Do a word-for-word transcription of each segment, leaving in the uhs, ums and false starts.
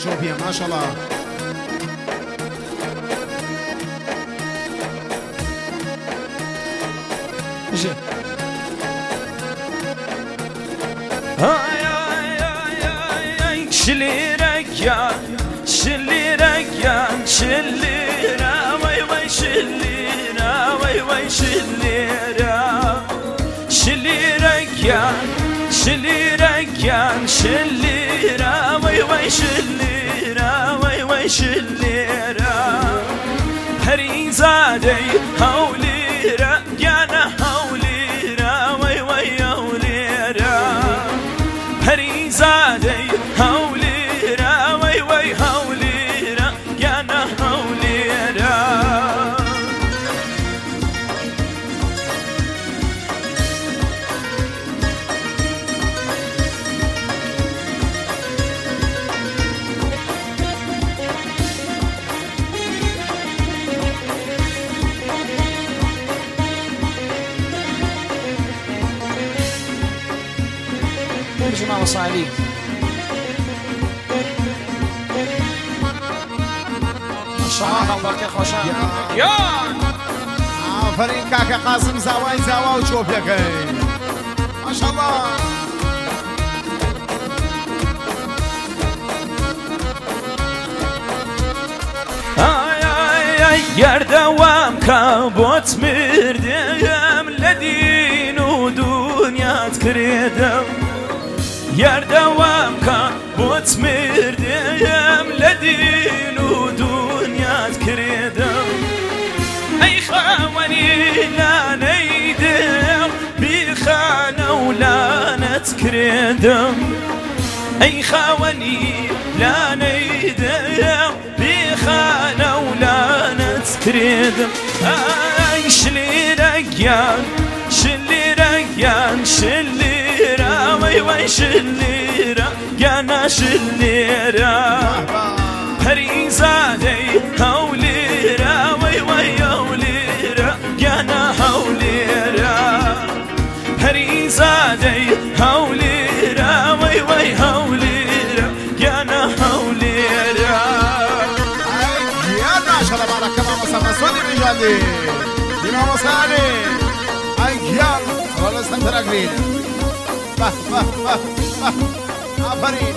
جوبیه ماشاءالله. Ay ay ay ay ay şilirek yan şilirek yan şilira vay vay şilira vay vay şilira şilirek yan şilirek yan şilira vay vay şilira vay vay şilira Perizade havlira yana havlira vay vay havlira Perizade havlira vay vay havlira yana havlira جماعة صاحبي ما شاء الله بركة خوشان يا آفرین کاکا قاسم زاوای زاوا و چۆپیەکەی ماشاءالله. ay ay ay yerdewam kabot mirdem ledin u dunyat kredem yerdewam kabot mirdem ledin u dunyat kredem ey khawani la neydem bi khana u lanet kredem ey khawani la neydem خانة ولا نتكريدم اي شلي رقيان شلي رقيان شلي را وي وي شلي رقيان شلي را بريزادي هولي را وي وي هولي رقيان هولي را بريزادي هولي را وي وي هولي رقيان هولي را بارك الله مسلسل نژادی دیما مسانی ایال ولی سنتراگرین به به به به آفرین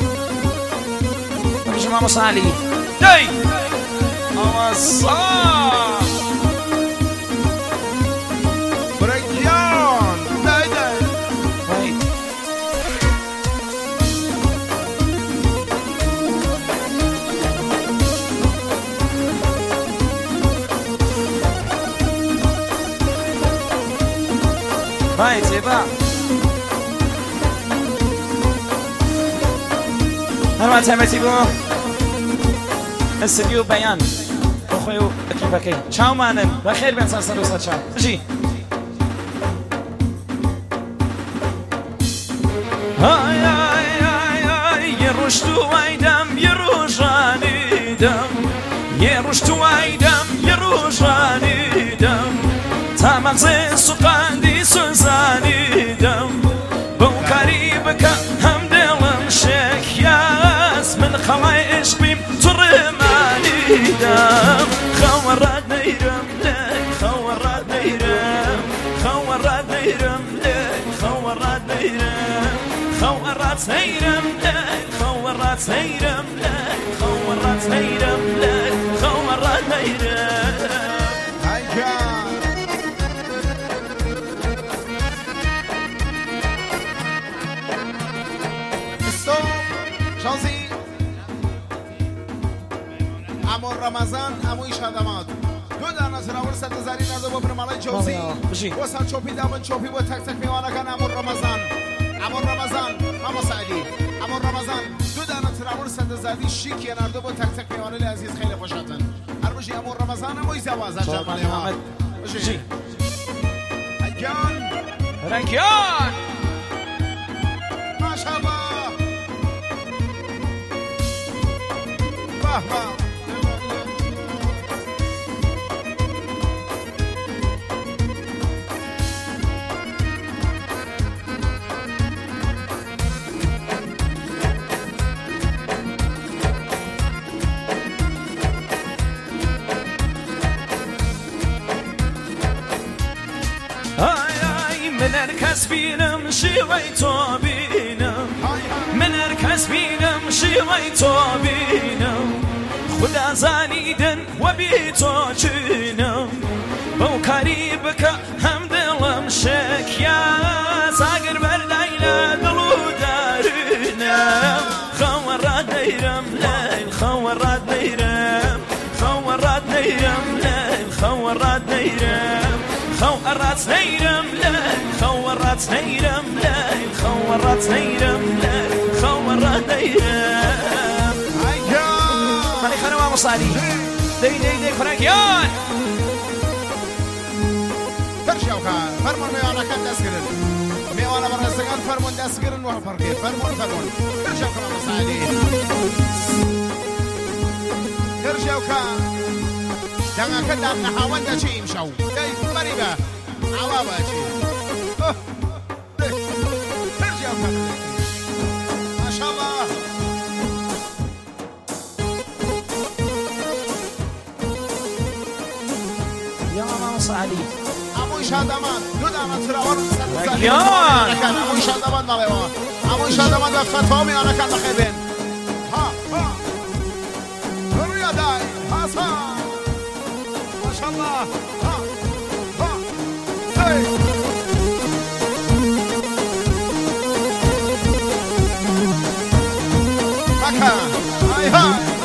جماعة مسالی دی آوازا برگیان دی دی Vai, Zeba. هرمان تمتی بو استدیو بیان بخوی و اکیپکی چاو مانن بخیر بین سرسن روسا چاو بجی آی آی آی آی یه روش تو وایدم یه روشانیدم یه روش تو وایدم یه روشانیدم تمام زی سقاندی سوزانیدم بو قریب که هم دلم شکیاس من خلای عشقیم تو رمانیدم خوارد نیرم لی خوارد نیرم خوارد نیرم لی خوارد نیرم خوارد نیرم لی خوارد نیرم لی خوارد نیرم لی خوارد نیرم امو رمضان اموی شادمات دو دانه سراور ست زری نزد با برمالای جوزی و سال چوپی دامن چوپی با تک تک میوانه کن امو رمضان امو رمضان امو سعدی امو رمضان دو دانه سراور ست زری شیکی نرده با تک تک میوانه عزیز خیلی خوشاتن هر باشی امو رمضان اموی زوازه جمعه محمد باشی رنگیان رنگیان ماشاءالله باه باه هرکس بینم شیوی تو بینم من هرکس بینم شیوی تو بینم خدا زانیدن و بی تو چینم بو کاری بکە هەم دڵم شکیا ساگر بەردایلە دڵ و دارنم خەوە ڕادەیرم لەیل خەوە ڕادەیرم خەوە ڕادەیرم لەیل خەوە ڕادەیرم خەوە ڕاتنەیرم لەیل خەوە ڕاتنەیرم لەیل خەوە ڕاتنەیرم لەیل خەوە ڕادەیرم مەڵی خەنەوە مەسالی دەی دەی دەی فراکیان فرشاوكا فرمون ميوانا كان داسكرن ميوانا برنسكان فرمون داسكرن وفرقي فرمون فرمون فرشاوكا مساعدي فرشاوكا دعنا كده نحاول ده شيء مشاو ده مريبة عوابة شيء فرشاوكا ما شاء الله يا ماما صعدي اموی شادمان دو دامن فراور سرزاری کن اموی شادمان نبیما اموی شادمان و فتوا میانه کن بخیبین ها ها روی دای حسن ماشاءالله ها ها هی مکه های های